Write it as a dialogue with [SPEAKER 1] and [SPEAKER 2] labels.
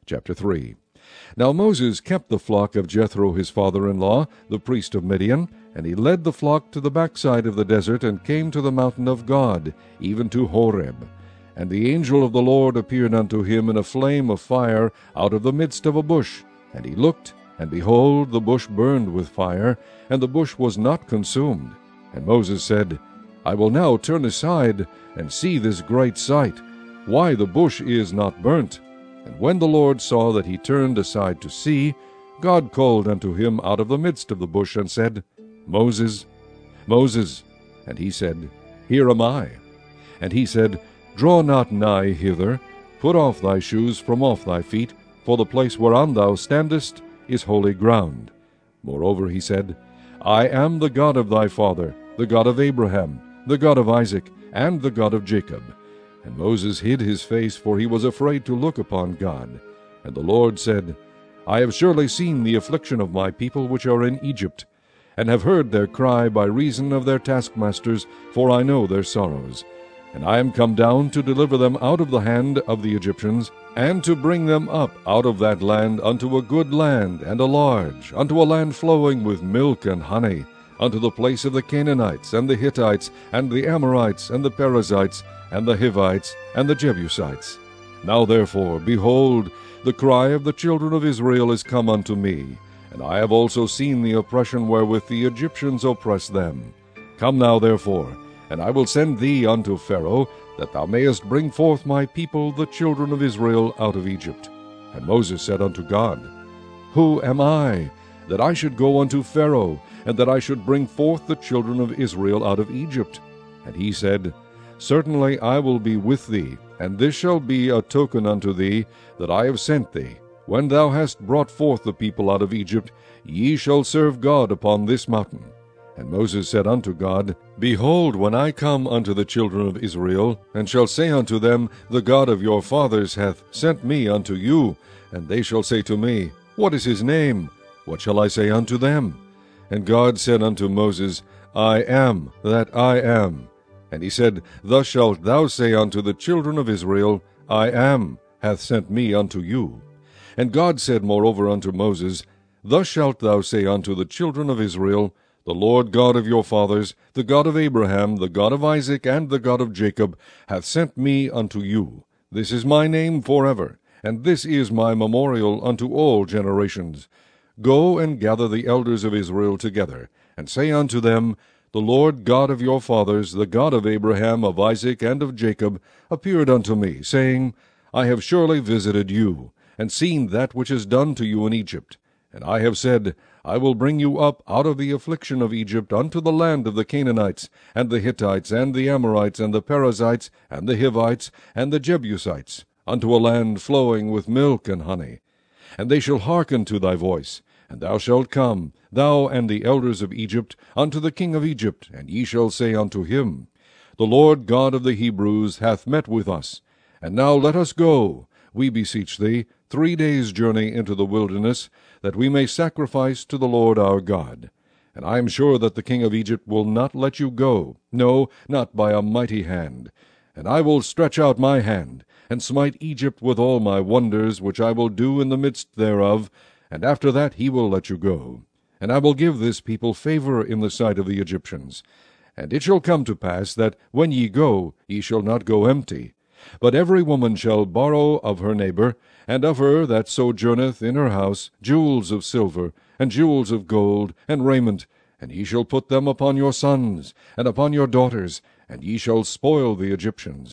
[SPEAKER 1] Chapter 3. Now Moses kept the flock of Jethro his father-in-law, the priest of Midian, and he led the flock to the backside of the desert, and came to the mountain of God, even to Horeb. And the angel of the Lord appeared unto him in a flame of fire out of the midst of a bush. And he looked, and behold, the bush burned with fire, and the bush was not consumed. And Moses said, I will now turn aside, and see this great sight, why the bush is not burnt. And when the Lord saw that he turned aside to see, God called unto him out of the midst of the bush, and said, Moses, Moses. And he said, Here am I. And he said, Draw not nigh hither, put off thy shoes from off thy feet, for the place whereon thou standest is holy ground. Moreover he said, I am the God of thy father, the God of Abraham, the God of Isaac, and the God of Jacob. And Moses hid his face, for he was afraid to look upon God. And the Lord said, I have surely seen the affliction of my people which are in Egypt, and have heard their cry by reason of their taskmasters, for I know their sorrows. And I am come down to deliver them out of the hand of the Egyptians, and to bring them up out of that land unto a good land, and a large, unto a land flowing with milk and honey, unto the place of the Canaanites, and the Hittites, and the Amorites, and the Perizzites, and the Hivites, and the Jebusites. Now therefore, behold, the cry of the children of Israel is come unto me, and I have also seen the oppression wherewith the Egyptians oppress them. Come now therefore, and I will send thee unto Pharaoh, that thou mayest bring forth my people, the children of Israel, out of Egypt. And Moses said unto God, Who am I, that I should go unto Pharaoh, and that I should bring forth the children of Israel out of Egypt? And he said, Certainly I will be with thee, and this shall be a token unto thee that I have sent thee. When thou hast brought forth the people out of Egypt, ye shall serve God upon this mountain. And Moses said unto God, Behold, when I come unto the children of Israel, and shall say unto them, The God of your fathers hath sent me unto you, and they shall say to me, What is his name? What shall I say unto them? And God said unto Moses, I am that I am. And he said, Thus shalt thou say unto the children of Israel, I am hath sent me unto you. And God said moreover unto Moses, Thus shalt thou say unto the children of Israel, The Lord God of your fathers, the God of Abraham, the God of Isaac, and the God of Jacob, hath sent me unto you. This is my name forever, and this is my memorial unto all generations. Go and gather the elders of Israel together, and say unto them, The Lord God of your fathers, the God of Abraham, of Isaac, and of Jacob, appeared unto me, saying, I have surely visited you, and seen that which is done to you in Egypt. And I have said, I will bring you up out of the affliction of Egypt unto the land of the Canaanites, and the Hittites, and the Amorites, and the Perizzites, and the Hivites, and the Jebusites, unto a land flowing with milk and honey. And they shall hearken to thy voice, and thou shalt come, thou and the elders of Egypt, unto the king of Egypt, and ye shall say unto him, The Lord God of the Hebrews hath met with us. And now let us go, we beseech thee, 3 days' journey into the wilderness, that we may sacrifice to the Lord our God. And I am sure that the king of Egypt will not let you go, no, not by a mighty hand. And I will stretch out my hand, and smite Egypt with all my wonders, which I will do in the midst thereof, and after that he will let you go. And I will give this people favor in the sight of the Egyptians. And it shall come to pass that when ye go, ye shall not go empty. But every woman shall borrow of her neighbor, and of her that sojourneth in her house, jewels of silver, and jewels of gold, and raiment, and ye shall put them upon your sons, and upon your daughters, and ye shall spoil the Egyptians.